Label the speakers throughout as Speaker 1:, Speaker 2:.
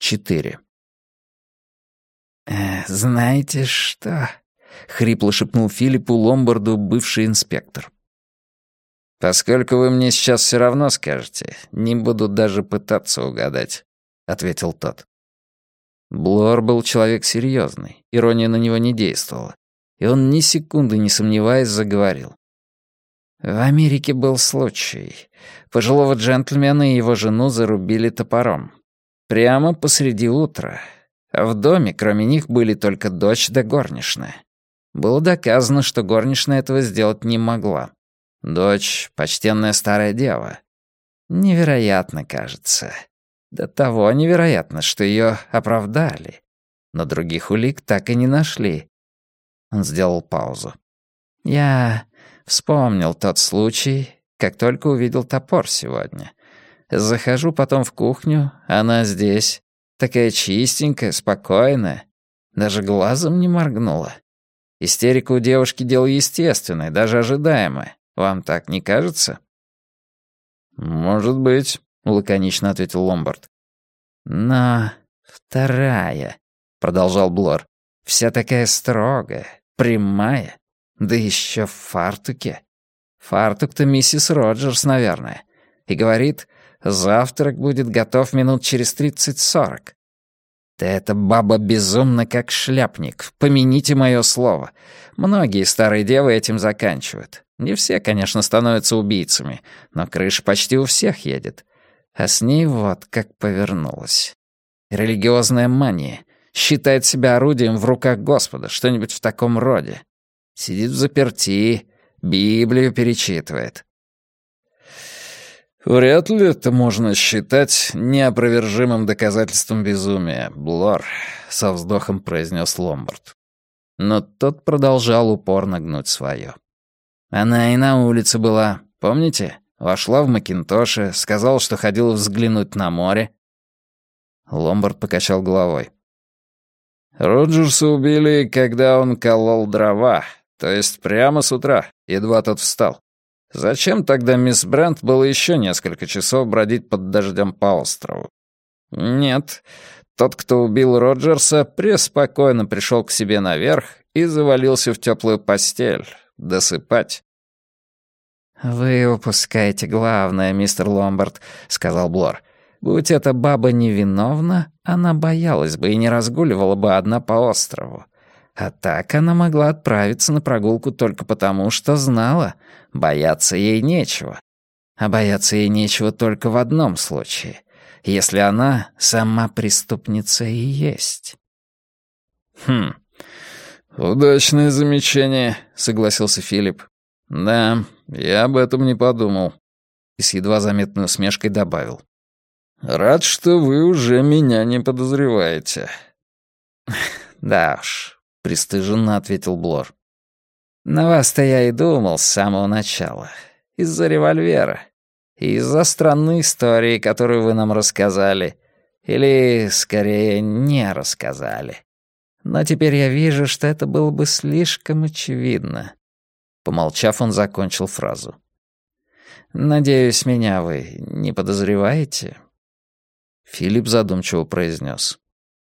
Speaker 1: 4. «Знаете что?» — хрипло шепнул Филиппу Ломбарду бывший инспектор. «Поскольку вы мне сейчас все равно скажете, не буду даже пытаться угадать», — ответил тот. Блор был человек серьезный, ирония на него не действовала, и он ни секунды не сомневаясь заговорил. В Америке был случай. Пожилого джентльмена и его жену зарубили топором. Прямо посреди утра. А в доме, кроме них, были только дочь да горничная. Было доказано, что горничная этого сделать не могла. Дочь — почтенная старая дева. Невероятно, кажется. До того невероятно, что ее оправдали. Но других улик так и не нашли. Он сделал паузу. Я вспомнил тот случай, как только увидел топор сегодня. Захожу потом в кухню, она здесь. Такая чистенькая, спокойная. Даже глазом не моргнула. Истерика у девушки — дело естественное, даже ожидаемое. Вам так не кажется? «Может быть», — лаконично ответил Ломбард. «Но вторая», — продолжал Блор, — «вся такая строгая, прямая, да еще в фартуке. Фартук-то миссис Роджерс, наверное. И говорит, завтрак будет готов минут через 30-40. Да эта баба безумна, как шляпник, помяните мое слово. Многие старые девы этим заканчивают. Не все, конечно, становятся убийцами, но крыша почти у всех едет. А с ней вот как повернулась. Религиозная мания. Считает себя орудием в руках Господа, что-нибудь в таком роде. Сидит взаперти, Библию перечитывает. «Вряд ли это можно считать неопровержимым доказательством безумия, Блор», — со вздохом произнес Ломбард. Но тот продолжал упорно гнуть свое. «Она и на улице была, помните? Вошла в макинтоше, сказала, что ходила взглянуть на море». Ломбард покачал головой. «Роджерса убили, когда он колол дрова, то есть прямо с утра, едва тот встал. Зачем тогда мисс Брент было еще несколько часов бродить под дождем по острову? Нет, тот, кто убил Роджерса, преспокойно пришел к себе наверх и завалился в теплую постель, досыпать». «Вы упускаете главное, мистер Ломбард», — сказал Блор. «Будь эта баба невиновна, она боялась бы и не разгуливала бы одна по острову. А так она могла отправиться на прогулку только потому, что знала, бояться ей нечего. А бояться ей нечего только в одном случае, если она сама преступница и есть».
Speaker 2: «Удачное замечание», — согласился Филипп. «Да, я об этом не подумал».
Speaker 1: И с едва заметной усмешкой добавил.
Speaker 2: «Рад, что вы уже меня не подозреваете».
Speaker 1: «Да уж», — пристыженно ответил Блор. «На вас-то я и думал с самого начала. Из-за револьвера. И из-за странной истории, которую вы нам рассказали. Или, скорее, не рассказали. Но теперь я вижу, что это было бы слишком очевидно». Помолчав, он закончил фразу. «Надеюсь, меня вы не подозреваете?» Филипп задумчиво произнес.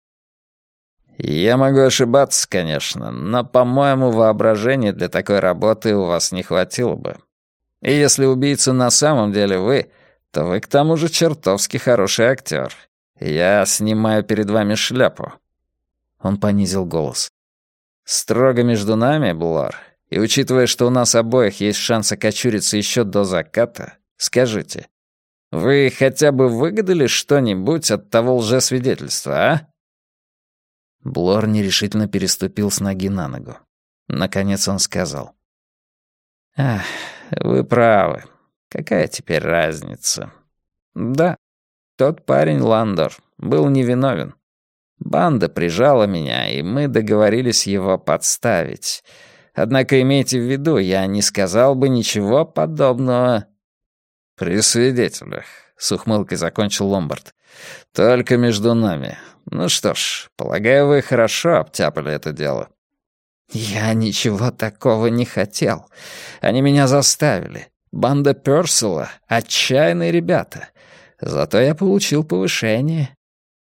Speaker 2: «Я могу ошибаться, конечно, но, по-моему, воображения для такой работы у вас не хватило бы. И если убийца на самом деле вы, то вы к тому же чертовски хороший актер. Я снимаю перед вами шляпу».
Speaker 1: Он понизил голос.
Speaker 2: «Строго между нами, Блор, и учитывая, что у нас обоих есть шанс окочуриться еще до заката, скажите, вы хотя бы выгадали что-нибудь от того лжесвидетельства, а?»
Speaker 1: Блор нерешительно переступил с ноги на ногу. Наконец он сказал. «Ах, вы правы. Какая теперь разница? Да, тот парень Ландор был невиновен. Банда прижала меня, и мы договорились его подставить. Однако имейте в виду, я не сказал бы ничего подобного».
Speaker 2: «При свидетелях», — с ухмылкой закончил Ломбард. «Только между нами. Ну что ж, полагаю, вы хорошо обтяпали это дело».
Speaker 1: «Я ничего такого не хотел. Они меня заставили. Банда Пёрсела — отчаянные ребята. Зато я получил повышение».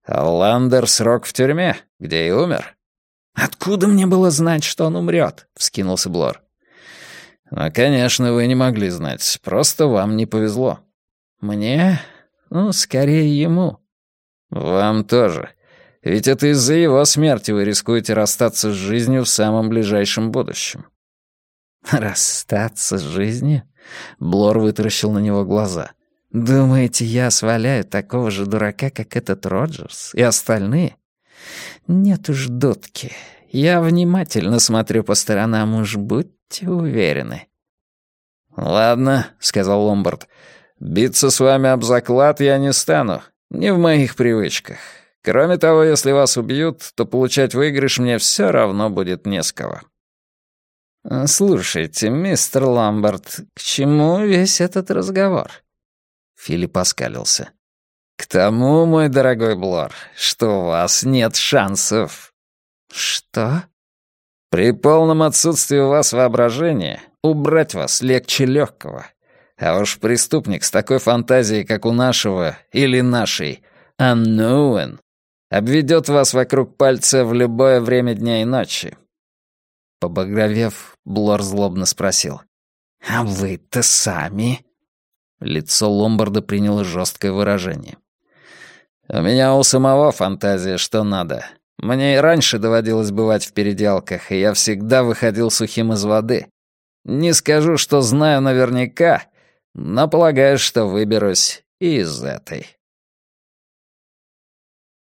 Speaker 2: Ландер срок в тюрьме, где и умер».
Speaker 1: «Откуда мне было знать, что он умрет?» — вскинулся Блор.
Speaker 2: «Ну, конечно, вы не могли знать. Просто вам не повезло».
Speaker 1: «Мне? Ну, скорее ему».
Speaker 2: «Вам тоже. Ведь это из-за его смерти вы рискуете расстаться с жизнью в самом ближайшем будущем».
Speaker 1: «Расстаться с жизнью?» — Блор вытаращил на него глаза. «Думаете, я сваляю такого же дурака, как этот Роджерс и остальные? Нет уж, дудки. Я внимательно смотрю по сторонам, уж будьте уверены».
Speaker 2: «Ладно», — сказал Ломбард. «Биться с вами об заклад я не стану. Не в моих привычках. Кроме того, если вас убьют, то получать выигрыш мне все равно будет не с кого».
Speaker 1: «Слушайте, мистер Ломбард, к чему весь этот разговор?»
Speaker 2: Филипп оскалился. «К тому, мой дорогой Блор, что у вас нет шансов».
Speaker 1: «Что?»
Speaker 2: «При полном отсутствии у вас воображения убрать вас легче легкого. А уж преступник с такой фантазией, как у нашего или нашей Unknown, обведет вас вокруг пальца в любое время дня и ночи».
Speaker 1: Побагровев, Блор злобно спросил. «А вы-то сами?»
Speaker 2: Лицо Ломбарда приняло жесткое выражение. «У меня у самого фантазия, что надо. Мне и раньше доводилось бывать в переделках, и я всегда выходил сухим из воды. Не скажу, что знаю наверняка, но полагаю, что выберусь и из этой».